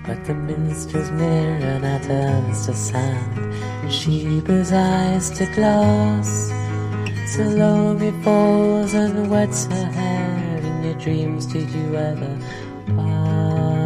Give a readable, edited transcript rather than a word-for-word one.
But the minstrel's mirror now turns to sand, Sheba's eyes to glass. Salome falls and wets her hair. In your dreams did you ever pass?